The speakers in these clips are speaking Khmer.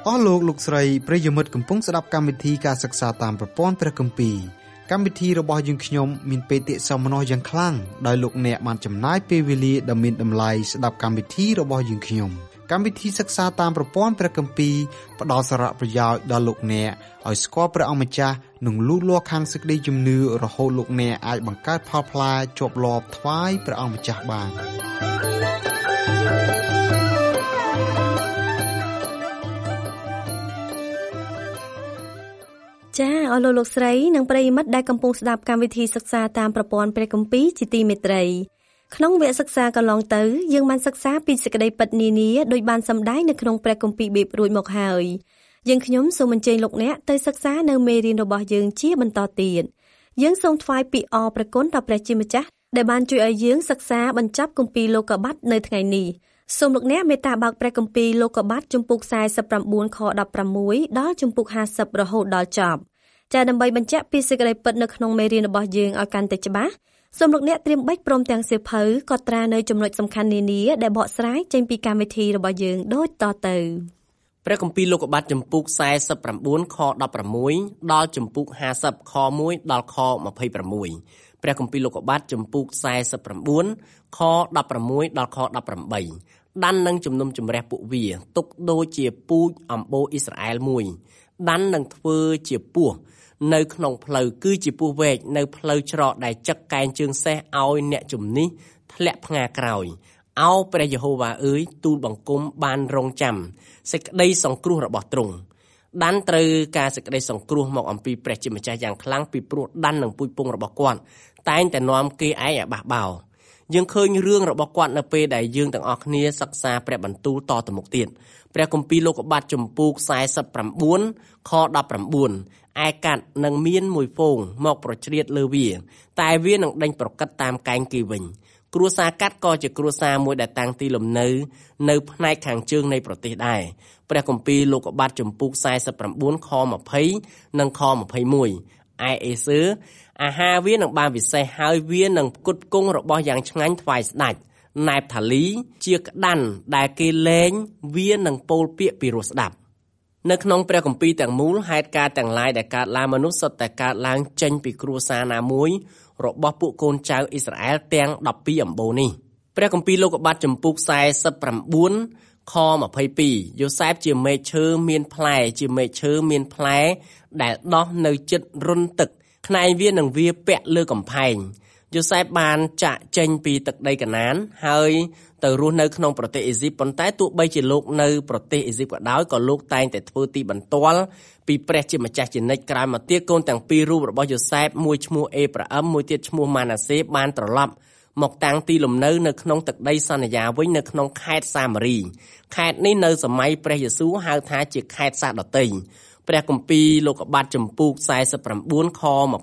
អស់លោកលោកស្រីប្រិយមិត្តកំពុងស្ដាប់កម្មវិធីការសិក្សាតាមប្រព័ន្ធព្រះគម្ពីរកម្មវិធីរបស់យើងខ្ញុំមានបេតិសោមនស្សយ៉ាងខ្លាំងដោយលោកអ្នកបានចំណាយពេលវេលាដ៏មានតម្លៃស្ដាប់កម្មវិធីរបស់យើងខ្ញុំកម្មវិធីសិក្សាតាមប្រព័ន្ធព្រះគម្ពីរផ្ដល់សារៈប្រយោជន៍ដល់លោកអ្នកឲ្យស្គាល់ព្រះអង្គម្ចាស់និងលូតលាស់ខាងសេចក្តីជំនឿរហូតលោកអ្នកអាចបង្កើតផលផ្លែជាប់លាប់ថ្វាយព្រះអង្គម្ចាស់បានចាអស់លោកស្រីនិងប្រិយមិត្តដែលកំពុងស្ដាប់កម្មវិធីសិក្សាតាមប្រព័ន្ធព្រះគម្ពីរជាទីមេត្រីក្នុងវគ្គសិក្សាកន្លងទៅយើងបានសិក្សាពីសេចក្តីពិតនានាដោយបានសម្ដែងនៅក្នុងព្រះគម្ពីរបេបរួចមកហើយយើងខ្ញុំសូមអញ្ជើញលោកអ្នកទៅសិក្សានៅមេរៀនរបស់យើងជាបន្តទៀតយើងសូមថ្វាយពីអរព្រះគុណដល់ព្រះជាម្ចាស់ដែលបានជួយឲ្យយើងសិក្សាបញ្ចប់គម្ពីរលោកុបាតនៅថ្ងៃនេះសូមលោកអ្នកមេត្តាបើកព្រះគម្ពីរលោកុបាតជំពូក49ខ16ដល់ជំពូក50រហូតដល់ចប់ចាដើម្បីបញ្ជាក់ពីសេចក្តីពិតនៅក្នុងមេរៀនរបស់យើងឲ្យកាន់តែច្បាស់សូមលោកអ្នកត្រៀមបិចព្រមទាំងសៀវភៅកត់ត្រានៅចំណុចសំខាន់នានាដែលបកស្រាយចេញពីកម្មវិធីរបស់យើងដូចតទៅព្រះគម្ពីរលោកុបាតចំពុក49ខ16ដល់ចំពុក50ខ1ដល់ខ26ព្រះគម្ពីរលោកុបាតចំពុក49ខ16ដល់ខ18ដាននឹងជំនុំជម្រះពួកវាទុកដូចជាពូជអំបូរអ៊ីស្រាអែលមួយដាននឹងធ្វើជាពស់នៅក្នុងផ្លូវគឺជាពស់វែកនៅផ្លូវច្រកដែលចឹកកែងជើងសេះឲ្យអ្នកជំនិះធ្លាក់ផ្ងាក្រោយអោព្រះយេហូវ៉ាអើយទូលបង្គំបានរងចាំសេចក្តីសង្គ្រោះរបស់ទ្រង់ដានត្រូវការសេចក្តីសង្គ្រោះមកអំពីព្រះជាម្ចាស់យ៉ាងខ្លាំងពីព្រោះដាននឹងពូជពងរបស់គាត់តែងតែនាំគេឯងឲ្យបះបោរយើងឃើញរឿងរបស់គាត់នៅពេលដែលយើងទាំងអស់គ្នាសិក្សាព្រះបន្ទូលតទៅមុខទៀតព្រះគម្ពីរលោកុបាតចំពុក49ខ19ឯកាត់នឹងមានមួយហ្វូងមកប្រជ្រៀតលើវាតែវានឹងដេញប្រកិតតាមកែងគេវិញគ្រួសារកាត់ក៏ជាគ្រួសារមួយដែលតាំងទីលំនៅនៅផ្នែកខាងជើងនៃប្រទេសដែរព្រះគម្ពីរលោកុបាតចំពុក49ខ20និងខ21ឯអេសឺអាហារវានឹងបានវិសេសហើយវានឹងផ្គត់ផ្គង់របស់យ៉ាងឆ្ងាញ់ថ្វាយស្ដេចណែបថាលីជាក្តាន់ដែលគេលែងវានឹងពោលពាក្យពីរោះស្ដាប់នៅក្នុងព្រះគម្ពីរទាំងមូលហេតុការណ៍ទាំងឡាយដែលកើតឡើងមនុស្សសុទ្ធតែកើតឡើងចេញពីគ្រួសារណាមួយរបស់ពួកកូនចៅអ៊ីស្រាអែលទាំង12អំបូរនេះព្រះគម្ពីរលោកុបាតចំពុក49ខ22យូសែបជាមែកឈើមានផ្លែជាមែកឈើមានផ្លែដែលដោះនៅជិតរុនទឹកខ្នែងវានឹងវាពាក់លើកំផែងយូសែបបានចាក់ចេញពីទឹកដីកាណានហើយទៅរស់នៅក្នុងប្រទេសអេស៊ីបប៉ុន្តែទោះបីជាលោកនៅប្រទេសអេស៊ីបក៏ដោយក៏លោកតែងតែធ្វើទីបន្ទាល់ពីព្រះជាម្ចាស់ជានិច្ចក្រោយមកទៀតកូនទាំងពីររូបរបស់យូសែបមួយឈ្មោះអេប្រាអឹមមួយទៀតឈ្មោះម៉ាណាសេបានត្រឡប់មកតាំងទីលំនៅនៅក្នុងទឹកដីសន្យាវិញនៅក្នុងខេត្តសាមារីខេត្តនេះនៅសម័យព្រះយេស៊ូវហៅថាជាខេត្តសាដតេព្រះគម្ពីរលោកុបាតចំពុក49ខ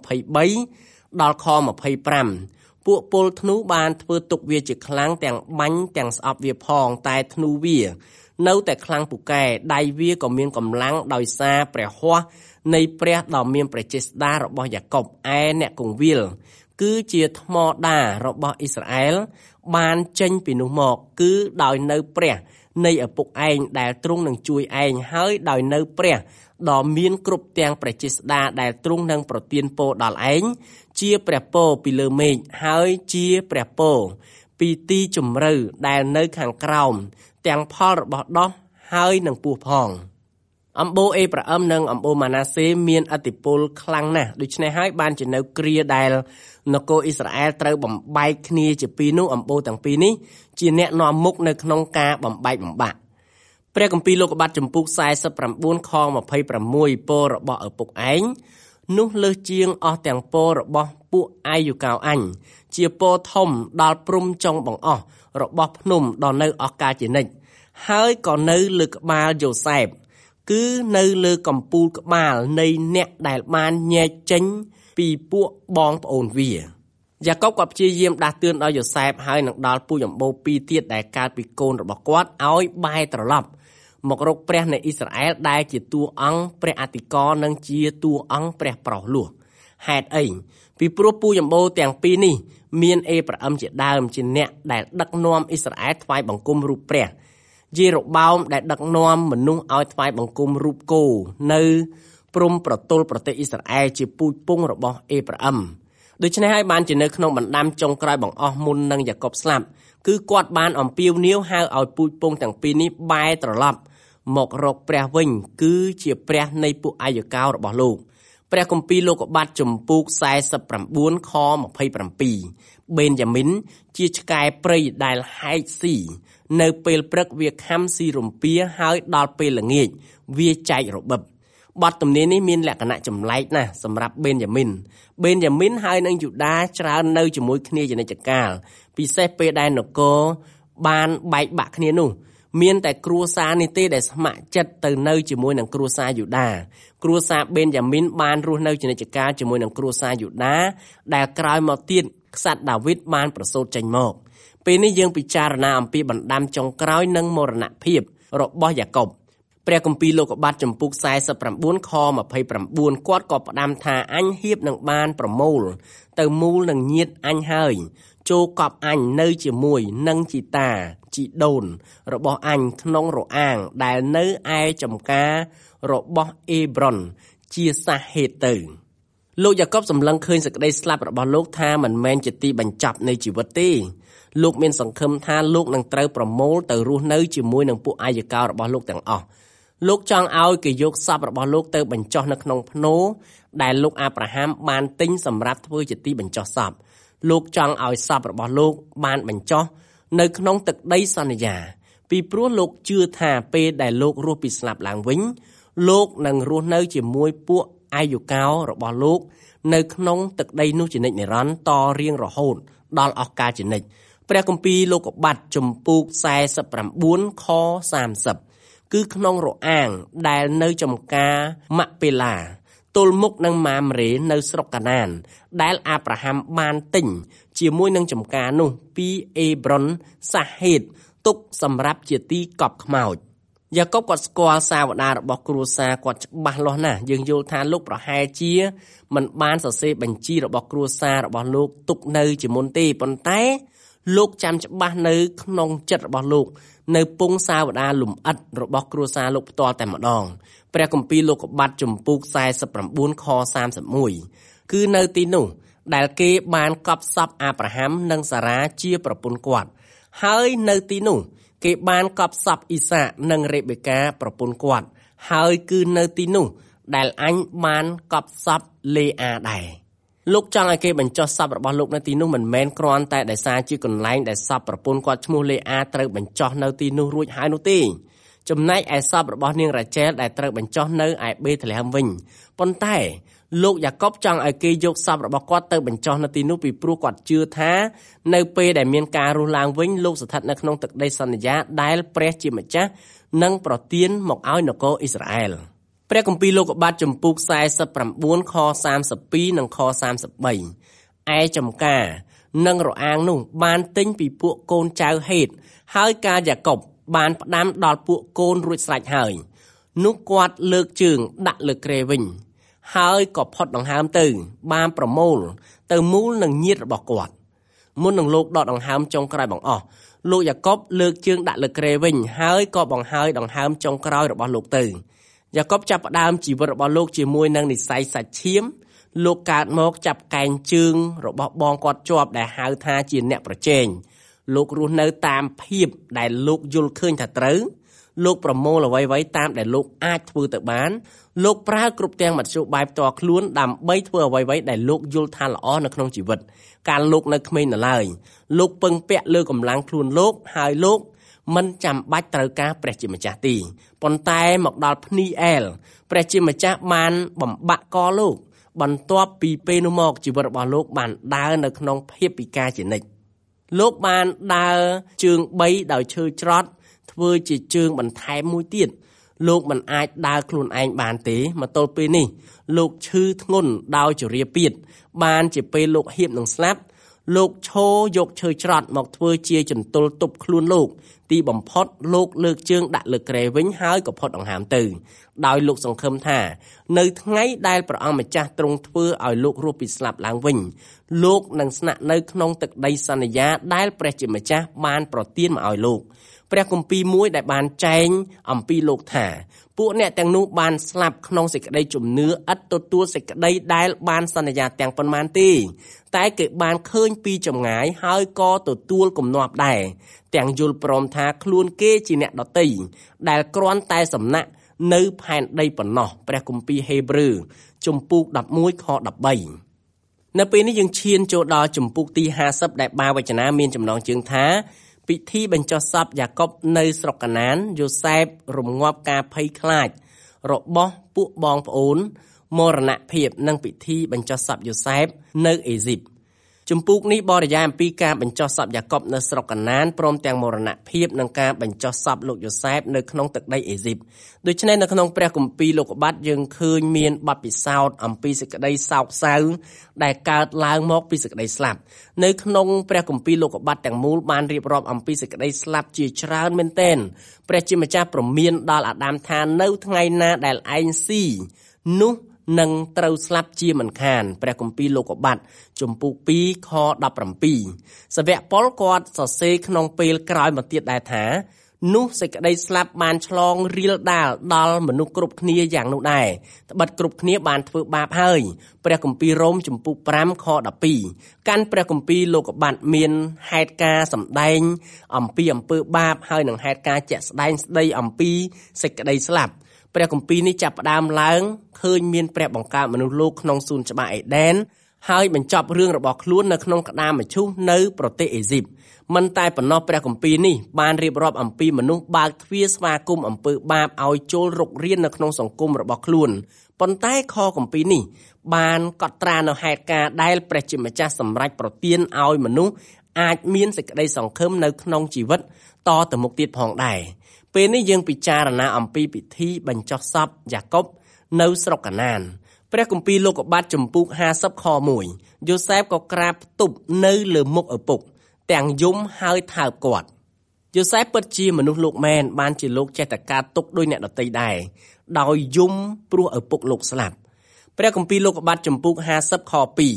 23ដល់ខ25ពួកពលធ្នូបានធ្វើទុកវាជាខ្លាំងទាំងបាញ់ទាំងស្អប់វាផងតែធ្នូវានៅតែខ្លាំងពូកែដៃវាក៏មានកម្លាំងដោយសារព្រះហស្ថនៃព្រះដ៏មានព្រះចេស្តារបស់យ៉ាកុបឯអ្នកគង្វាលគឺជាថ្មដារបស់អ៊ីស្រាអែលបានចេញពីនោះមកគឺដោយនៅព្រះនៃឪពុកឯងដែលទ្រង់នឹងជួយឯងហើយដោយនៅព្រះដ៏មានគ្រប់ទាំងព្រះចេស្តាដែលទ្រង់នឹងប្រទានពរដល់ឯងជាព្រះពរពីលើមេឃហើយជាព្រះពរពីទីជម្រៅដែលនៅខាងក្រោមទាំងផលរបស់ដោះហើយនឹងពោះផងអំបូរអេប្រាអឹមនិងអំបូរម៉ាណាសេមានឥទ្ធិពលខ្លាំងណាស់ដូច្នេះហើយបានជានៅគ្រាដែលនគរអ៊ីស្រាអែលត្រូវបំបែកគ្នាជាពីរនោះអំបូរទាំងពីរនេះជាអ្នកនាំមុខនៅក្នុងការបំបែកបំបាក់ព្រះគម្ពីរលោកុបាតចំពុក49ខ26ពររបស់ឪពុកឯងនោះលើសជាងអស់ទាំងពររបស់ពួកអាយុកោអញជាពរធំដល់ព្រំចុងបង្អស់របស់ភ្នំដល់នៅអស់កាលជានិច្ចហើយក៏នៅលើក្បាលយូសែបគឺនៅលើកំពូលក្បាលនៃអ្នកដែលបានញែកចេញពីពួកបងប្អូនវាយ៉ាកុបក៏ព្យាយាមដាស់តឿនដល់យូសែបហើយនឹងដល់ពូជអម្បូរពីរទៀតដែលកើតពីកូនរបស់គាត់ឲ្យបែរត្រឡប់មករកព្រះនៃអ៊ីស្រាអែលដែលជាតួអង្គព្រះអធិការនិងជាតួអង្គព្រះប្រុសលោះហេតុអីពីព្រោះពូជអម្បូរទាំងពីរនេះមានអេប្រាអឹមជាដើមជាអ្នកដែលដឹកនាំអ៊ីស្រាអែលថ្វាយបង្គំរូបព្រះជារបោមដែលដឹកនាំមនុស្សឲ្យថ្វាយបង្គំរូបគោនៅព្រំប្រទល់ប្រទេសអ៊ីស្រាអែលជាពូជពង្សរបស់អេប្រាអឹមដូច្នេះហើយបានជានៅក្នុងបណ្ដាំចុងក្រោយបង្អស់មុននឹងយ៉ាកុបស្លាប់គឺគាត់បានអំពាវនាវហៅឲ្យពូជពង្សទាំងពីរនេះបែរត្រឡប់មករកព្រះវិញគឺជាព្រះនៃពួកអាយកោរបស់លោកព្រះគម្ពីរលោកុបាទជំពូក49ខ27បេនយ៉ាមីនជាឆ្កែព្រៃដែលហែកស៊ីនៅពេលព្រឹកវាខំស៊ីរំពាហើយដល់ពេលល្ងាចវាចែករបិបបទទំនាយនេះមានលក្ខណៈចម្លែកណាស់សម្រាប់បេនយ៉ាមីនហើយនិងយូដាច្រើននៅជាមួយគ្នាជានិច្ចកាលពិសេសពេលដែលនគរបានបែកបាក់គ្នានោះមានតែគ្រួសារនេះទេដែលស្ម័គ្រចិត្តទៅនៅជាមួយនឹងគ្រួសារយូដាគ្រួសារបេនយ៉ាមីនបានរស់នៅជានិច្ចកាលជាមួយនឹងគ្រួសារយូដាដែលក្រោយមកទៀតក្សត្រដាវីតបានប្រសូតចេញមកពេលនេះយើងពិចារណាអំពីបណ្ដាំចុងក្រោយនិងមរណភាពរបស់យ៉ាកុបព្រះគម្ពីរលោកុបាទជំពូក49ខ29គាត់ក៏ផ្ដាំថាអញហៀបនឹងបានប្រមូលទៅមូលនឹងញាតិអញហើយចូលកប់អញនៅជាមួយនឹងជីតាជីដូនរបស់អញក្នុងរអាងដែលនៅឯចំការរបស់អេប្រុនជាសាហេតទៅលោកយ៉ាកុបសម្លឹងឃើញសេចក្តីស្លាប់របស់លោកថាមិនមែនជាទីបញ្ចប់នៃជីវិតទេលោកមានសង្ឃឹមថាលោកនឹងត្រូវប្រមូលទៅរស់នៅជាមួយនឹងពួកអាយកោរបស់លោកទាំងអស់លោកចង់ឲ្យគេយកសពរបស់លោកទៅបញ្ចុះនៅក្នុងភ្នូរដែលលោកអាប់រ៉ាហាំបានទិញសម្រាប់ធ្វើជាទីបញ្ចុះសពលោកចង់ឲ្យសពរបស់លោកបានបញ្ចុះនៅក្នុងទឹកដីសន្យាពីព្រោះលោកជឿថាពេលដែលលោករស់ពីស្លាប់ឡើងវិញលោកនឹងរស់នៅជាមួយពួកអាយកោរបស់លោកនៅក្នុងទឹកដីនោះជានិច្ចនិរន្តរ៍តរៀងរហូតដល់អស់កាលជានិច្ចព្រះគម្ពីរលោកុបាទជំពូក49ខ30គឺក្នុងរអាងដែលនៅចំការម៉ាក់ពេឡាទល់មុខនឹងម៉ាមរេនៅស្រុកកាណានដែលអាប់រ៉ាហាំបានទិញជាមួយនឹងចំការនោះពីអេប្រុនសាហេតទុកសម្រាប់ជាទីកប់ខ្មោចយ៉ាកុបគាត់ស្គាល់សាវតារបស់គ្រួសារគាត់ច្បាស់លាស់ណាស់យើងយល់ថាលោកប្រហែលជាមិនបានសរសេរបញ្ជីរបស់គ្រួសាររបស់លោកទុកនៅជាមុនទេប៉ុន្តែលោកចាំច្បាស់នៅក្នុងចិត្តរបស់លោកនៅពងសាវតាលំអិតរបស់គ្រួសារលោកផ្ទាល់តែម្ដងព្រះគម្ពីរលោកុបាទជំពូក49ខ31គឺនៅទីនោះដែលគេបានកប់សពអាប់រ៉ាហាំនិងសារ៉ាជាប្រពន្ធគាត់ហើយនៅទីនោះគេបានកប់សពអ៊ីសាកនិងរ៉េបេកាប្រពន្ធគាត់ហើយគឺនៅទីនោះដែលអញបានកប់សពលេអាដែរលោកចង់ឲ្យគេបញ្ចុះសពរបស់លោកនៅទីនោះមិនមែនគ្រាន់តែដោយសារជាកន្លែងដែលសពប្រពន្ធគាត់ឈ្មោះលេអាត្រូវបញ្ចុះនៅទីនោះរួចហើយនោះទេចំណែកឯសពរបស់នាងរ៉ាជែលដែលត្រូវបញ្ចុះនៅឯបេតលេហឹមវិញប៉ុន្តែលោកយ៉ាកុបចង់ឲ្យគេយកសពរបស់គាត់ទៅបញ្ចុះនៅទីនោះពីព្រោះគាត់ជឿថានៅពេលដែលមានការរស់ឡើងវិញលោកស្ថិតនៅក្នុងទឹកដីសន្យាដែលព្រះជាម្ចាស់នឹងប្រទានមកឲ្យនគរអ៊ីស្រាអែលព្រះគម្ពីរលោកុបាទជំពូក49ខ32និងខ33ឯចំការនិងរអាងនោះបានទិញពីពួកកូនចៅហេតហើយការយ៉ាកុបបានផ្ដាំដល់ពួកកូនរួចស្រេចហើយនោះគាត់លើកជើងដាក់លើគ្រែវិញហើយក៏ផុតដង្ហើមទៅបានប្រមូលទៅមូលនឹងញាតិរបស់គាត់មុននឹងលោកដកដង្ហើមចុងក្រោយបង្អស់លោកយ៉ាកុបលើកជើងដាក់លើគ្រែវិញហើយក៏បង្ហើយដង្ហើមចុងក្រោយរបស់លោកទៅយ៉ាកុបចាប់ផ្ដើមជីវិតរបស់លោកជាមួយនឹងនិស្ស័យសាច់ឈាមលោកកើតមកចាប់កែងជើងរបស់បងគាត់ជាប់ដែលហៅថាជាអ្នកប្រជែងលោករស់នៅតាមភាពដែលលោកយល់ឃើញថាត្រូវលោកប្រមូលអ្វីៗតាមដែលលោកអាចធ្វើទៅបានលោកប្រើគ្រប់ទាំងមធ្យោបាយផ្ទាល់ខ្លួនដើម្បីធ្វើអ្វីៗដែលលោកយល់ថាល្អនៅក្នុងជីវិតកាលលោកនៅក្មេងនៅឡើយលោកពឹងពាក់លើកម្លាំងខ្លួនលោកហើយលោកមិនចាំបាច់ត្រូវការព្រះជាម្ចាស់ទេប៉ុន្តែមកដល់ភ្នីអែលព្រះជាម្ចាស់បានបំបាក់កលោកបន្ទាប់ពីពេលនោះមកជីវិតរបស់លោកបានដើរនៅក្នុងភាពពិការជានិច្ចលោកបានដើរជើង3ដោយឈើច្រត់ធ្វើជាជើងបន្ថែមមួយទៀតលោកមិនអាចដើរខ្លួនឯងបានទេមកទល់ពេលនេះលោកឈឺធ្ងន់ដោយជរាពាធបានជាពេលលោកហៀបនឹងស្លាប់លោកឈរយកឈើច្រត់មកធ្វើជាចន្ទល់ទប់ខ្លួនលោកទីបំផុតលោកលើកជើងដាក់លើគ្រែវិញហើយក៏ផុតដង្ហើមទៅដោយលោកសង្ឃឹមថានៅថ្ងៃដែលព្រះអង្គម្ចាស់ទ្រង់ធ្វើឲ្យលោករស់ពីស្លាប់ឡើងវិញលោកនឹងស្នាក់នៅក្នុងទឹកដីសន្យាដែលព្រះជាម្ចាស់បានប្រទានមកឲ្យលោកព្រះគម្ពីរមួយដែលបានចែងអំពីលោកថាពួកអ្នកទាំងនោះបានស្លាប់ក្នុងសេចក្តីជំនឿឥតទទួលសេចក្តីដែលបានសន្យាទាំងប៉ុន្មានទេតែគេបានឃើញពីចម្ងាយហើយក៏ទទួលគំនាប់ដែរទាំងយល់ព្រមថាខ្លួនគេជាអ្នកដទៃដែលគ្រាន់តែសំណាក់នៅផែនដីប៉ុណ្ណោះព្រះគម្ពីរហេព្រើរជំពូក11ខ13នៅពេលនេះយើងឈានចូលដល់ជំពូកទី50ដែលបាវចនាមានចំណងជើងថាពិធីបញ្ចុះសពយ៉ាកុបនៅស្រុកកាណានយូសែបរងាប់ការភ័យខ្លាចរបស់ពួកបងប្អូនមរណភាពនិងពិធីបញ្ចុះសពយូសែបនៅអេស៊ីបជំពូកនេះបរិយាយអំពីការបញ្ចុះសពយ៉ាកុបនៅស្រុកកាណានព្រមទាំងមរណភាពនិងការបញ្ចុះសពលោកយូសែបនៅក្នុងទឹកដីអេស៊ីបដូច្នេះនៅក្នុងព្រះគម្ពីរលោកុបាតយើងឃើញមានបទពិសោធន៍អំពីសេចក្តីសោកសៅដែលកើតឡើងមកពីសេចក្តីស្លាប់នៅក្នុងព្រះគម្ពីរលោកុបាតទាំងមូលបានរៀបរាប់អំពីសេចក្តីស្លាប់ជាច្រើនមែនទែនព្រះជាម្ចាស់ព្រមានដល់អាដាមថានៅថ្ងៃណាដែលឯងស៊ីនោះនឹងត្រូវស្លាប់ជាមិនខានព្រះគម្ពីរលោកុបាតជំពូក2ខ17សាវកប៉ុលគាត់សរសេរក្នុងពេលក្រោយមកទៀតដែរថានោះសេចក្តីស្លាប់បានឆ្លងរៀលដាលដល់មនុស្សគ្រប់គ្នាយ៉ាងនោះដែរត្បិតគ្រប់គ្នាបានធ្វើបាបហើយព្រះគម្ពីររ៉ូមជំពូក5ខ12កាន់ព្រះគម្ពីរលោកុបាតមានហេតុការណ៍សម្ដែងអំពីអំពើបាបហើយនឹងហេតុការណ៍ជាក់ស្ដែងស្ដីអំពីសេចក្តីស្លាប់ព្រះគម្ពីរនេះចាប់ផ្ដើមឡើងឃើញមានព្រះបង្កើតមនុស្សលោកក្នុងសួនច្បារអេដែនហើយបញ្ចប់រឿងរបស់ខ្លួននៅក្នុងក្តារមឈូសនៅប្រទេសអេស៊ីបមិនតែប៉ុណ្ណោះព្រះគម្ពីរនេះបានរៀបរាប់អំពីមនុស្សបើកទ្វារស្វាគមន៍អំពើបាបឲ្យចូលរុករាននៅក្នុងសង្គមរបស់ខ្លួនប៉ុន្តែខគម្ពីរនេះបានកត់ត្រានៅហេតុការណ៍ដែលព្រះជាម្ចាស់សម្រេចប្រទានឲ្យមនុស្សអាចមានសេចក្តីសង្ឃឹមនៅក្នុងជីវិតតទៅមុខទៀតផងដែរពេលនេះយើងពិចារណាអំពីពិធីបញ្ចុះសពយ៉ាកុបនៅស្រុកកាណានព្រះគម្ពីរលោកុបាតជំពូក50ខ1យូសែបក៏ក្រាបផ្ទប់នៅលើមុខឪពុកទាំងយំហើយថើបគាត់យូសែបពិតជាមនុស្សលោកមែនបានជាលោកចេះតែការទុកដោយអ្នកដទៃដែរដោយយំព្រោះឪពុកលោកស្លាប់ព្រះគម្ពីរលោកុបាតជំពូក50ខ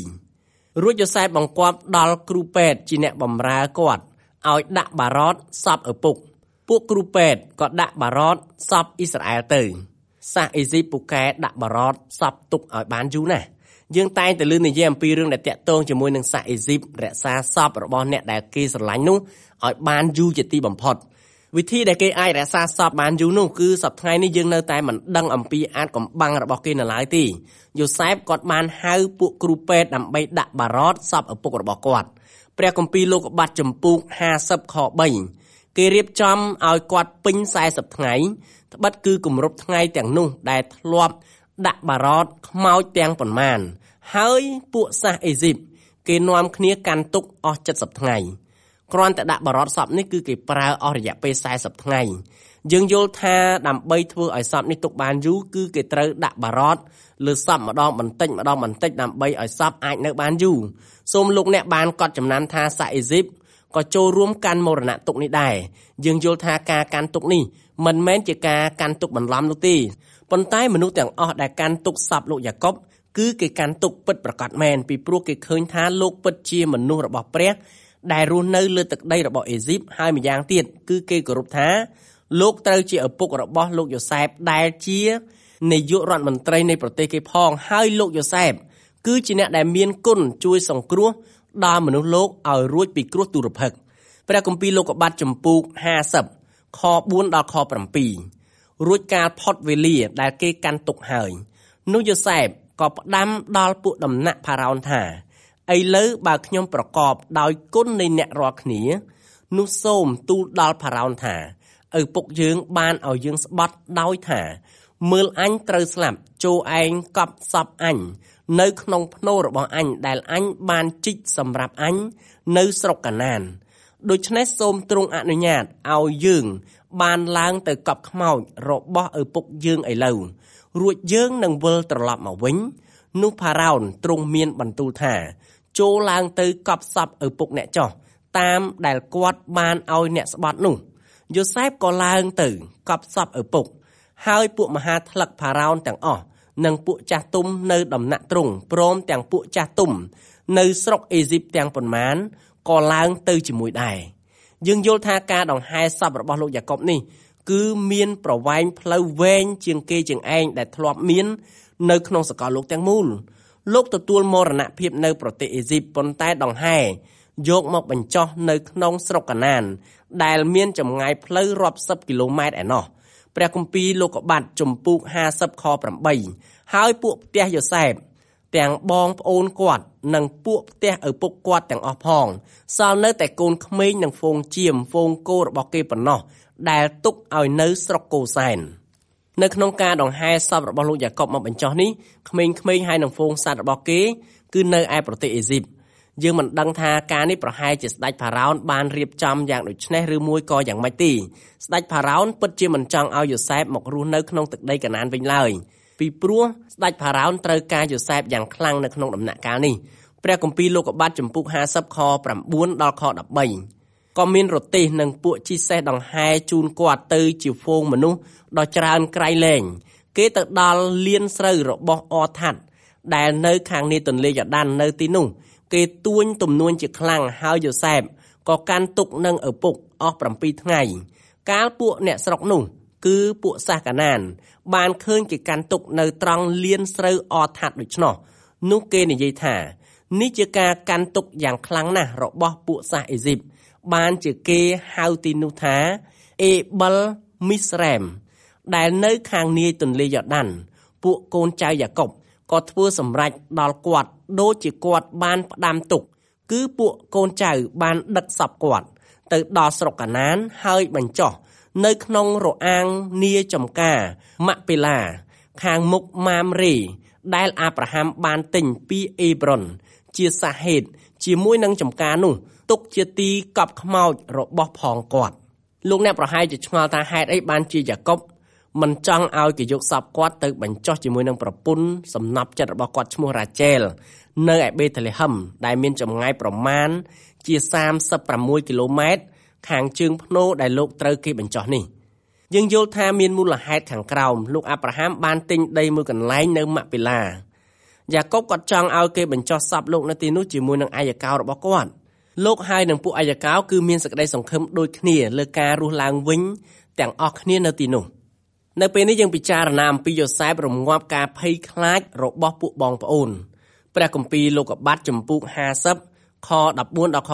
2រួចយូសែបបង្គាប់ដល់គ្រូពេទ្យជាអ្នកបម្រើគាត់ឲ្យដាក់បារតសពឪពុកពួកគ្រូពេទ្យក៏ដាក់បារតសពអ៊ីស្រាអែលទៅសាសអេស៊ីបពូកែដាក់បារតសពទុកឲ្យបានយូរណាស់យើងតែងតែលើនិយាយអំពីរឿងដែលតាក់ទងជាមួយនឹងសាសអេស៊ីបរក្សាសពរបស់អ្នកដែលគេស្រឡាញ់នោះឲ្យបានយូរជាទីបំផុតវិធីដែលគេអាចរក្សាសពបានយូរនោះគឺសប្តាហ៍នេះយើងនៅតែមិនដឹងអំពីអាចកំបាំងរបស់គេនៅឡើយទេយូសែបគាត់បានហៅពួកគ្រូពេទ្យដើម្បីដាក់បារតសពឪពុករបស់គាត់ព្រះគម្ពីរលោកុបាតជំពូក50ខ3គេរៀបចំឲ្យគាត់ពេញ40ថ្ងៃត្បិតគឺគម្រប់ថ្ងៃទាំងនោះដែលធ្លាប់ដាក់បារតខ្មោចទាំងប៉ុន្មានហើយពួកសាសអេស៊ីបគេនាំគ្នាកាន់ទុកអស់70ថ្ងៃគ្រាន់តែដាក់បារតសពនេះគឺគេប្រើអស់រយៈពេល40ថ្ងៃយើងយល់ថាដើម្បីធ្វើឲ្យសពនេះទុកបានយូរគឺគេត្រូវដាក់បារតលើសពម្ដងបន្តិចម្ដងបន្តិចដើម្បីឲ្យសពអាចនៅបានយូរសូមលោកអ្នកបានកត់ចំណាំថាសាសអេស៊ីបក៏ចូលរួមកាន់មរណទុក្ខនេះដែរយើងយល់ថាការកាន់ទុក្ខនេះមិនមែនជាការកាន់ទុក្ខបន្លំនោះទេប៉ុន្តែមនុស្សទាំងអស់ដែលកាន់ទុក្ខសពលោកយ៉ាកុបគឺគេកាន់ទុក្ខពិតប្រាកដមែនពីព្រោះគេឃើញថាលោកពិតជាមនុស្សរបស់ព្រះដែលរស់នៅលើទឹកដីរបស់អេស៊ីបហើយម្យ៉ាងទៀតគឺគេគោរពថាលោកត្រូវជាឪពុករបស់លោកយូសែបដែលជានាយករដ្ឋមន្ត្រីនៃប្រទេសគេផងហើយលោកយូសែបគឺជាអ្នកដែលមានគុណជួយសង្គ្រោះដល់មនុស្សលោកឲ្យរួចពីគ្រោះទុរភិក្សព្រះគម្ពីរលោកុបាតជំពូក50ខ4ដល់ខ7រួចកាលផុតវេលាដែលគេកាន់ទុកហើយនោះយូសែបក៏ផ្ដាំដល់ពួកដំណាក់ផារ៉ោនថាឥឡូវបើខ្ញុំប្រកបដោយគុណនៃអ្នករាល់គ្នានោះសូមទូលដល់ផារ៉ោនថាឪពុកយើងបានឲ្យយើងស្បត់ដោយថាមើលអញត្រូវស្លាប់ចូលឯងកប់សពអញនៅក្នុងភ្នូររបស់អញដែលអញបានជីកសម្រាប់អញនៅស្រុកកាណានដូច្នេះសូមទ្រង់អនុញ្ញាតឲ្យយើងបានឡើងទៅកប់ខ្មោចរបស់ឪពុកយើងឥឡូវរួចយើងនឹងវិលត្រឡប់មកវិញនោះផារ៉ោនទ្រង់មានបន្ទូលថាចូលឡើងទៅកប់សពឪពុកអ្នកចោះតាមដែលគាត់បានឲ្យអ្នកស្បត់នោះយូសែបក៏ឡើងទៅកប់សពឪពុកហើយពួកមហាថ្លឹកផារ៉ោនទាំងអស់និងពួកចាស់ទុំនៅដំណាក់ទ្រង់ព្រមទាំងពួកចាស់ទុំនៅស្រុកអេស៊ីបទាំងប៉ុន្មានក៏ឡើងទៅជាមួយដែរយើងយល់ថាការដង្ហែសពរបស់លោកយ៉ាកុបនេះគឺមានប្រវែងផ្លូវវែងជាងគេជាងឯងដែលធ្លាប់មាននៅក្នុងសកលលោកទាំងមូលលោកទទួលមរណភាពនៅប្រទេសអេស៊ីបប៉ុន្តែដង្ហែយកមកបញ្ចុះនៅក្នុងស្រុកកាណានដែលមានចម្ងាយផ្លូវរាប់សិបគីឡូម៉ែត្រឯណោះព្រះគម្ពីរលោកុបាទជំពូក50ខ8ហើយពួកផ្ទះយូសែបទាំងបងប្អូនគាត់និងពួកផ្ទះឪពុកគាត់ទាំងអស់ផងសល់នៅតែកូនក្មេងនិងហ្វូងជៀមហ្វូងគោរបស់គេប៉ុណ្ណោះដែលទុកឲ្យនៅស្រុកកូសែននៅក្នុងការដង្ហែសពរបស់លោកយ៉ាកុបមកបញ្ចុះនេះក្មេងៗហើយនឹងហ្វូងសត្វរបស់គេគឺនៅឯប្រទេសអេស៊ីបយើងមិនដឹងថាការនេះប្រហែលជាស្ដេចផារ៉ោនបានរៀបចំយ៉ាងដូចនេះឬមួយក៏យ៉ាងម៉េចទេស្ដេចផារ៉ោនពិតជាមិនចង់ឲ្យយូសែបមករស់នៅក្នុងទឹកដីកាណានវិញឡើយពីព្រោះស្ដេចផារ៉ោនត្រូវការយូសែបយ៉ាងខ្លាំងនៅក្នុងដំណាក់កាលនេះព្រះគម្ពីរលោកុបាទជំពូក50ខ9ដល់ខ13ក៏មានរទេះនិងពួកជិះសេះដង្ហែជូនគាត់ទៅជាហ្វូងមនុស្សដ៏ច្រើនក្រៃលែងគេទៅដល់លានស្រូវរបស់អថាត់ដែលនៅខាងនេះទន្លេយ៉ូដាននៅទីនោះគេទួញទំនួញជាខ្លាំងហើយយូសែបក៏កាន់ទុកនឹងឪពុកអស់7ថ្ងៃកាលពួកអ្នកស្រុកនោះគឺពួកសាសកាណានបានឃើញគេកាន់ទុកនៅត្រង់លានស្រូវអថាត់ដូច្នោះនោះគេនិយាយថានេះជាការកាន់ទុកយ៉ាងខ្លាំងណាស់របស់ពួកសាសអេស៊ីបបានជាគេហៅទីនោះថាអេបលមីស្រែមដែលនៅខាងនាយទន្លេយ៉ូដានពួកកូនចៅយ៉ាកុបក៏ធ្វើសម្រេចដល់គាត់ដូចជាគាត់បានផ្ដាំទុកគឺពួកកូនចៅបានដឹកសពគាត់ទៅដល់ស្រុកកាណានហើយបញ្ចុះនៅក្នុងរអាងនាចំការម៉ាក់ពេឡាខាងមុខម៉ាមរេដែលអាប់រ៉ាហាំបានទិញពីអេប្រុនជាសាហេតជាមួយនឹងចំការនោះទុកជាទីកប់ខ្មោចរបស់ផងគាត់លោកអ្នកប្រហែលជាឆ្ងល់ថាហេតុអីបានជាយ៉ាកុបមិនចង់ឲ្យគេយកសពគាត់ទៅបញ្ចុះជាមួយនឹងប្រពន្ធសំណប់ចិត្តរបស់គាត់ឈ្មោះរ៉ាជែលនៅឯបេតលេហឹមដែលមានចម្ងាយប្រមាណជា36គីឡូម៉ែត្រខាងជើងភ្នូដែលលោកត្រូវគេបញ្ចុះនេះយើងយល់ថាមានមូលហេតុខាងក្រោមលោកអាប់រ៉ាហាំបានទិញដីមួយកន្លែងនៅម៉ាក់ពេឡាយ៉ាកុបគាត់ចង់ឲ្យគេបញ្ចុះសពលោកនៅទីនោះជាមួយនឹងអាយកោរបស់គាត់លោកហើយនឹងពួកអាយកោគឺមានសេចក្តីសង្ឃឹមដូចគ្នាលើការរស់ឡើងវិញទាំងអស់គ្នានៅទីនោះនៅពេលនេះយើងពិចារណាអំពីយូសែបរងាប់ការភ័យខ្លាចរបស់ពួកបងប្អូនព្រះគម្ពីរលោកុបាទជំពូក50ខ14ដល់ខ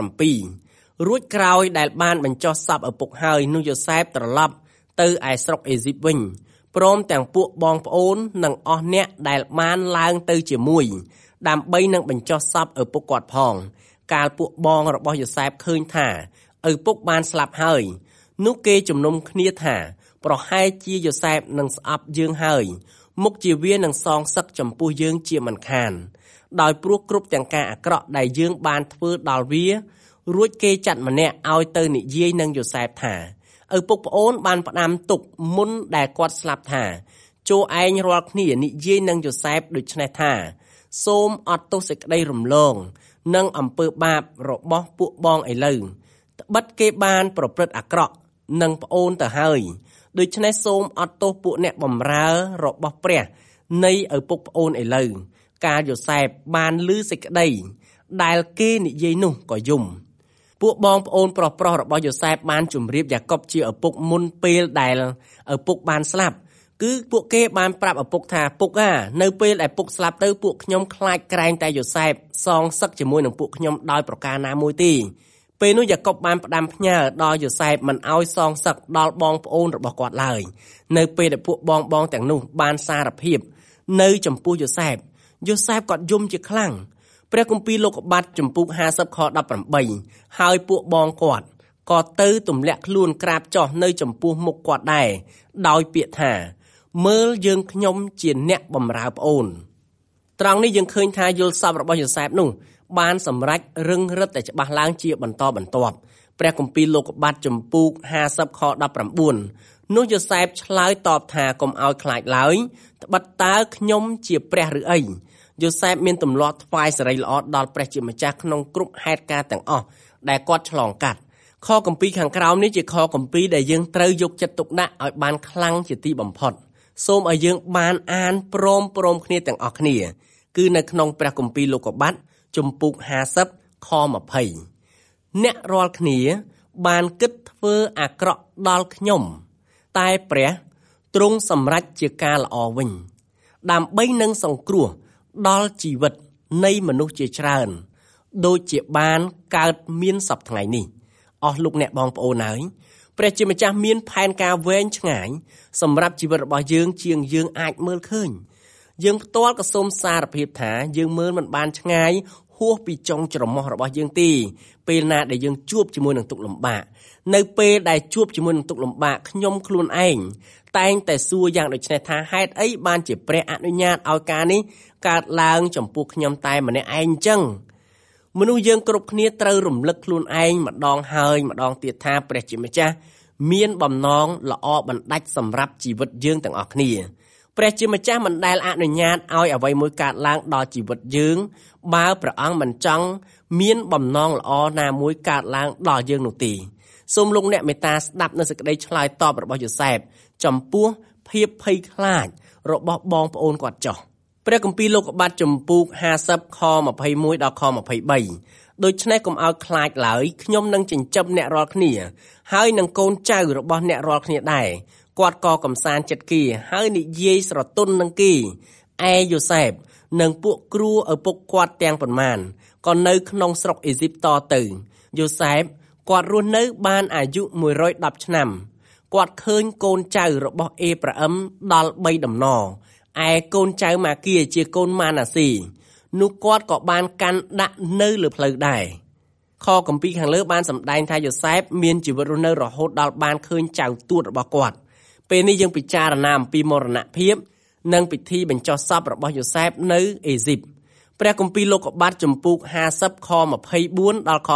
17រួចក្រោយដែលបានបញ្ចុះសពឪពុកហើយនោះយូសែបត្រឡប់ទៅឯស្រុកអេស៊ីបវិញព្រមទាំងពួកបងប្អូននិងអស់អ្នកដែលបានឡើងទៅជាមួយដើម្បីនឹងបញ្ចុះសពឪពុកគាត់ផងកាលពួកបងរបស់យូសែបឃើញថាឪពុកបានស្លាប់ហើយនោះគេជំនុំគ្នាថាប្រហែលជាយូសែបនឹងស្អប់យើងហើយមុខជាវានឹងសងសឹកចំពោះយើងជាមិនខានដោយព្រោះគ្រប់ទាំងការអាក្រក់ដែលយើងបានធ្វើដល់វារួចគេចាត់ម្នាក់ឲ្យទៅនិយាយនឹងយូសែបថាឪពុកប្អូនបានផ្ដាំទុកមុនដែលគាត់ស្លាប់ថាចូលឯងរាល់គ្នានិយាយនឹងយូសែបដូច្នេះថាសូមអត់ទោសសេចក្តីរំលងនិងអំពើបាបរបស់ពួកបងឥឡូវត្បិតគេបានប្រព្រឹត្តអាក្រក់នឹងប្អូនទៅហើយដូច្នេះសូមអត់ទោសពួកអ្នកបម្រើរបស់ព្រះនៃឪពុកប្អូនឥឡូវកាលយូសែបបានឮសេចក្តីដែលគេនិយាយនោះក៏យំពួកបងប្អូនប្រុសៗរបស់យូសែបបានជម្រាបយ៉ាកុបជាឪពុកមុនពេលដែលឪពុកបានស្លាប់គឺពួកគេបានប្រាប់ឪពុកថាពុកនៅពេលដែលពុកស្លាប់ទៅពួកខ្ញុំខ្លាចក្រែងតែយូសែបសងសឹកជាមួយនឹងពួកខ្ញុំដោយប្រការណាមួយទេពេលនោះយ៉ាកុបបានផ្ដាំផ្ញើដល់យូសែបមិនឲ្យសងសឹកដល់បងប្អូនរបស់គាត់ឡើយនៅពេលដែលពួកបងទាំងនោះបានសារភាពនៅចំពោះយូសែបគាត់យំជាខ្លាំងព្រះគម្ពីរលោកុបាទជំពូក50ខ18ហើយពួកបងគាត់ក៏ទៅទម្លាក់ខ្លួនក្រាបចុះនៅចំពោះមុខគាត់ដែរដោយពាក្យថាមើលយើងខ្ញុំជាអ្នកបម្រើប្អូនត្រង់នេះយើងឃើញថាយល់សពរបស់យូសែបនោះបានសម្រេចរឹងរិតតែច្បាស់ឡើងជាបន្តបន្ទាប់ព្រះគម្ពីរលោកុបាទជំពូក50ខ19នោះយូសែបឆ្លើយតបថាកុំឲ្យខ្លាចឡើយត្បិតតើខ្ញុំជាព្រះឬអីយូសែបមានទម្លាប់ថ្វាយសិរីល្អដល់ព្រះជាម្ចាស់ក្នុងគ្រប់ហេតុការណ៍ទាំងអស់ដែលគាត់ឆ្លងកាត់ខគម្ពីរខាងក្រោមនេះជាខគម្ពីរដែលយើងត្រូវយកចិត្តទុកដាក់ឲ្យបានខ្លាំងជាទីបំផុតសូមឲ្យយើងបានអានព្រមគ្នាទាំងអស់គ្នាគឺនៅក្នុងព្រះគម្ពីរលោកុបាទជំពូក50ខ20អ្នករាល់គ្នាបានគិតធ្វើអាក្រក់ដល់ខ្ញុំតែព្រះទ្រង់សម្រេចជាការល្អវិញដើម្បីនឹងសង្គ្រោះដល់ជីវិតនៃមនុស្សជាច្រើនដូចជាបានកើតមានសពថ្ងៃនេះអស់លោកអ្នកបងប្អូនហើយព្រះជាម្ចាស់មានផែនការវែងឆ្ងាយសម្រាប់ជីវិតរបស់យើងជាងយើងអាចមើលឃើញយើងផ្ទាល់ក៏សូមសារភាពថាយើងមើលមិនបានឆ្ងាយហួសពីចុងច្រមុះរបស់យើងទេពេលណាដែលយើងជួបជាមួយនឹងទុក្ខលំបាកនៅពេលដែលជួបជាមួយនឹងទុក្ខលំបាកខ្ញុំខ្លួនឯងតែងតែសួរយ៉ាងដូចនេះថាហេតុអីបានជាព្រះអនុញ្ញាតឲ្យការនេះកើតឡើងចំពោះខ្ញុំតែម្នាក់ឯងអញ្ចឹងមនុស្សយើងគ្រប់គ្នាត្រូវរំលឹកខ្លួនឯងម្ដងហើយម្ដងទៀតថាព្រះជាម្ចាស់មានបំណងល្អបណ្ដាច់សម្រាប់ជីវិតយើងទាំងអស់គ្នាព្រះជាម្ចាស់មិនដែលអនុញ្ញាតឲ្យអ្វីមួយកើតឡើងដល់ជីវិតយើងបើព្រះអង្គមិនចង់មានបំណងល្អណាមួយកើតឡើងដល់យើងនោះទេសូមលោកអ្នកមេត្តាស្ដាប់នូវសេចក្តីឆ្លើយតបរបស់យូសែបចំពោះភាពភ័យខ្លាចរបស់បងប្អូនគាត់ចុះព្រះគម្ពីរលោកុបាតចំពុក50ខ21ដល់ខ23ដូច្នេះកុំឲ្យខ្លាចឡើយខ្ញុំនឹងចិញ្ចឹមអ្នករាល់គ្នាហើយនឹងកូនចៅរបស់អ្នករាល់គ្នាដែរគាត់ក៏កំសាន្តចិត្តគេហើយនិយាយស្រទន់នឹងគេឯយូសែបនិងពួកគ្រូឪពុកគាត់ទាំងប៉ុន្មានក៏នៅក្នុងស្រុកអេស៊ីបតទៅយូសែបគាត់រស់នៅបានអាយុ110ឆ្នាំគាត់ឃើញកូនចៅរបស់អេប្រាអឹមដល់3ដំណឯកូនចៅម៉ាគៀជាកូនម៉ាណាស៊ីនោះគាត់ក៏បានកាន់ដាក់នៅលើផ្លូវដែរខគម្ពីរខាងលើបានសម្ដែងថាយូសែបមានជីវិតរស់នៅរហូតដល់បានឃើញចៅទួតរបស់គាត់ពេលនេះយើងពិចារណាអំពីមរណភាពនិងពិធីបញ្ចុះសពរបស់យូសែបនៅអេស៊ីបព្រះគម្ពីរលោកុបាតចំពុក50ខ24ដល់ខ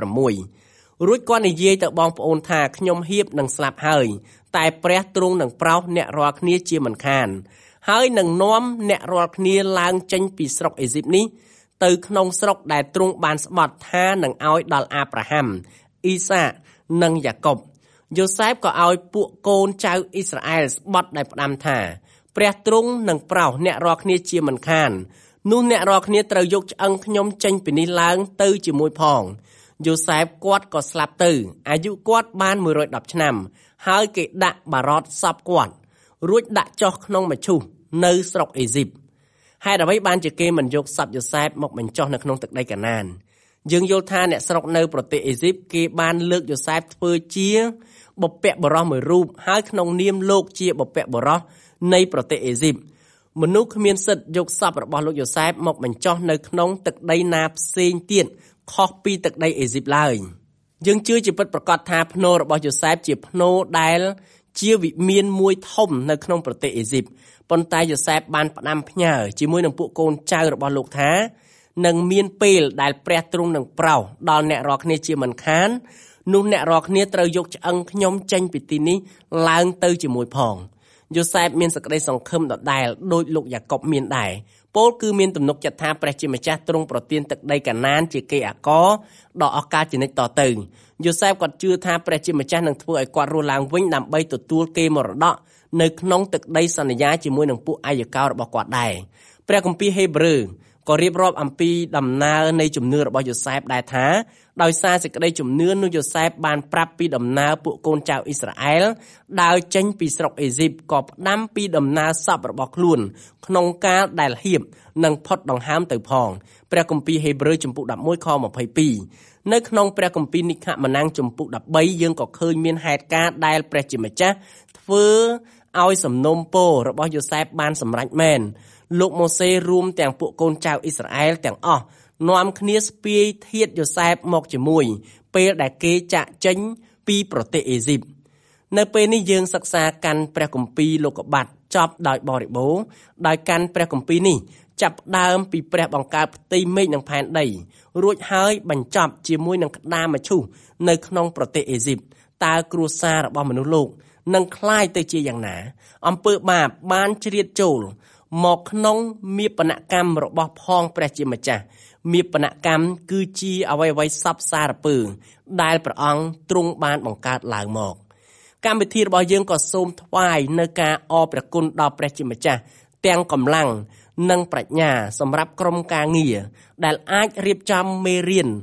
26រួចគាត់និយាយទៅបងប្អូនថាខ្ញុំហៀបនឹងស្លាប់ហើយតែព្រះទ្រង់នឹងប្រោសអ្នករាល់គ្នាជាមិនខានហើយនឹងនាំអ្នករាល់គ្នាឡើងចេញពីស្រុកអេស៊ីបនេះទៅក្នុងស្រុកដែលទ្រង់បានស្បត់ថានឹងឲ្យដល់អាប់រ៉ាហាំអ៊ីសាកនិងយ៉ាកុបយូសែបក៏ឲ្យពួកកូនចៅអ៊ីស្រាអែលស្បត់ដោយផ្ដាំថាព្រះទ្រង់នឹងប្រោសអ្នករាល់គ្នាជាមិនខាននោះអ្នករាល់គ្នាត្រូវយកឆ្អឹងខ្ញុំចេញពីនេះឡើងទៅជាមួយផងយូសែបគាត់ក៏ស្លាប់ទៅអាយុគាត់បាន110ឆ្នាំហើយគេដាក់បារតសពគាត់រួចដាក់ចុះក្នុងមឈូសនៅស្រុកអេស៊ីបហេតុអ្វីបានជាគេមិនយកសពយូសែបមកបញ្ចុះនៅក្នុងទឹកដីកាណានយើងយល់ថាអ្នកស្រុកនៅប្រទេសអេស៊ីបគេបានលើកយូសែបធ្វើជាបុព្វបុរសមួយរូបហើយក្នុងនាមលោកជាបុព្វបុរសនៃប្រទេសអេស៊ីបមនុស្សគ្មានសិទ្ធិយកសពរបស់លោកយូសែបមកបញ្ចុះនៅក្នុងទឹកដីណាផ្សេងទៀតខុសពីទឹកដីអេស៊ីបឡើយយើងជឿជាពិតប្រាកដថាភ្នូររបស់យូសែបជាភ្នូរដែលជាវិមានមួយធំនៅក្នុងប្រទេសអេស៊ីបប៉ុន្តែយូសែបបានផ្ដាំផ្ញើជាមួយនឹងពួកកូនចៅរបស់លោកថានឹងមានពេលដែលព្រះទ្រង់នឹងប្រោសដល់អ្នករាល់គ្នាជាមិនខាននោះអ្នករាល់គ្នាត្រូវយកឆ្អឹងខ្ញុំចេញពីទីនេះឡើងទៅជាមួយផងយូសែបមានសេចក្តីសង្ឃឹមដដែលដោយលោកយ៉ាកុបមានដែរពោលគឺមានទំនុកចិត្តថាព្រះជាម្ចាស់ទ្រង់ប្រទានទឹកដីកាណានជាគេអាករដល់ឱកាសជានិច្ចតទៅយូសែបគាត់ជឿថាព្រះជាម្ចាស់នឹងធ្វើឲ្យគាត់រស់ឡើងវិញដើម្បីទទួលគេមរតកនៅក្នុងទឹកដីសន្យាជាមួយនឹងពួកអាយកោរបស់គាត់ដែរព្រះគម្ពីរហេព្រើរក៏រៀបរាប់អំពីដំណើរនៃជំនឿរបស់យូសែបដែរថាដោយសារសេចក្តីជំនឿនោះយូសែបបានប្រាប់ពីដំណើរពួកកូនចៅអ៊ីស្រាអែលដើរចេញពីស្រុកអេស៊ីបក៏ផ្ដាំពីដំណើរសពរបស់ខ្លួនក្នុងកាលដែលហៀបនិងផុតដង្ហើមទៅផងព្រះគម្ពីរហេព្រើរចំពុក11ខ22នៅក្នុងព្រះគម្ពីរនិខមណាំងចំពុក13យើងក៏ឃើញមានហេតុការណ៍ដែលព្រះជាម្ចាស់ធ្វើឲ្យសំណូមពររបស់យូសែបបានសម្រេចមែនលោកម៉ូសេរួមទាំងពួកកូនចៅអ៊ីស្រាអែលទាំងអស់នាំគ្នាស្ពាយធាតុយូសែបមកជាមួយពេលដែលគេចាកចេញពីប្រទេសអេស៊ីបនៅពេលនេះយើងសិក្សាកាន់ព្រះគម្ពីរលោកុបាតចប់ដោយបរិបូរណ៍ដោយកាន់ព្រះគម្ពីរនេះចាប់ដើមពីព្រះបង្កើតផ្ទៃមេឃនិងផែនដីរួចហើយបញ្ចប់ជាមួយនឹងក្តាមឈូសនៅក្នុងប្រទេសអេស៊ីបតើគ្រួសាររបស់មនុស្សលោកនឹងคล้ายទៅជាយ៉ាងណាអំពើបាបបានជ្រៀតចូលមកក្នុងមាបនកម្មរបស់ផងព្រះជាម្ចាស់មាបនកម្មគឺជាអ្វីៗសពសារពើដែលព្រះអង្គទ្រង់បានបង្កើតឡើងមកកម្មវិធីរបស់យើងក៏សូមថ្វាយនៅការអរព្រះគុណដល់ព្រះជាម្ចាស់ទាំងកម្លាំងនិងប្រាជ្ញាសម្រាប់ក្រុមការងារដែលអាចរៀបចំមេរៀន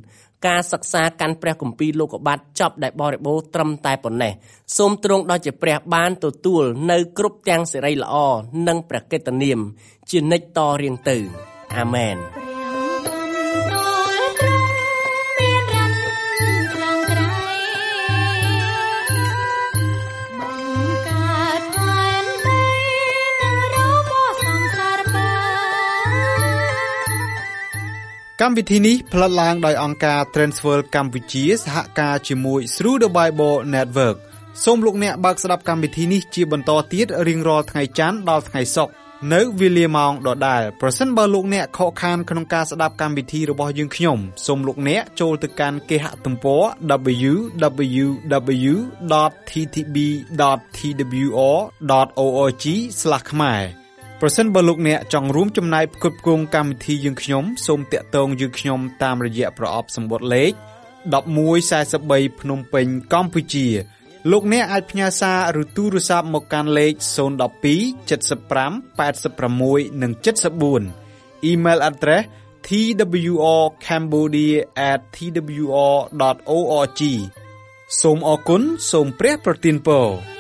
ការសិក្សាកាន់ព្រះគម្ពីរលោកុបាតចប់ដែលបរិបូរណ៍ត្រឹមតែប៉ុណ្ណេះសូមទ្រង់ដ៏ជាព្រះបានទទួលនៅគ្រប់ទាំងសិរីល្អនិងព្រះកិត្តិនាមជានិច្ចតរៀងទៅអាមែនកម្មវិធីនេះផ្លាត់ឡើងដោយអង្គការ Transworld កម្ពុជាសហការជាមួយ Through the Bible Network សូមលោកអ្នកបើកស្ដាប់កម្មវិធីនេះជាបន្តទៀតរៀងរាល់ថ្ងៃច័ន្ទដល់ថ្ងៃសុក្រនៅវេលាម៉ោងដដែលប្រសិនបើលោកអ្នកខកខានក្នុងការស្ដាប់កម្មវិធីរបស់យើងខ្ញុំសូមលោកអ្នកចូលទៅកាន់គេហទំព័រ www.ttb.twr.org/ ខ្មែរប្រសិនបើលោកអ្នកចង់រួមចំណែកផ្គត់ផ្គង់កម្មវិធីយើងខ្ញុំសូមតាក់ទងយើងខ្ញុំតាមរយៈប្រអប់សម្បត្តិលេខ1143ភ្នំពេញកម្ពុជាលោកអ្នកអាចផ្ញើសារឬទូរស័ព្ទមកកាន់លេខ012 75 86 និង 74 Email address twrcambodia@twr.org សូមអរគុណសូមព្រះប្រទានពរ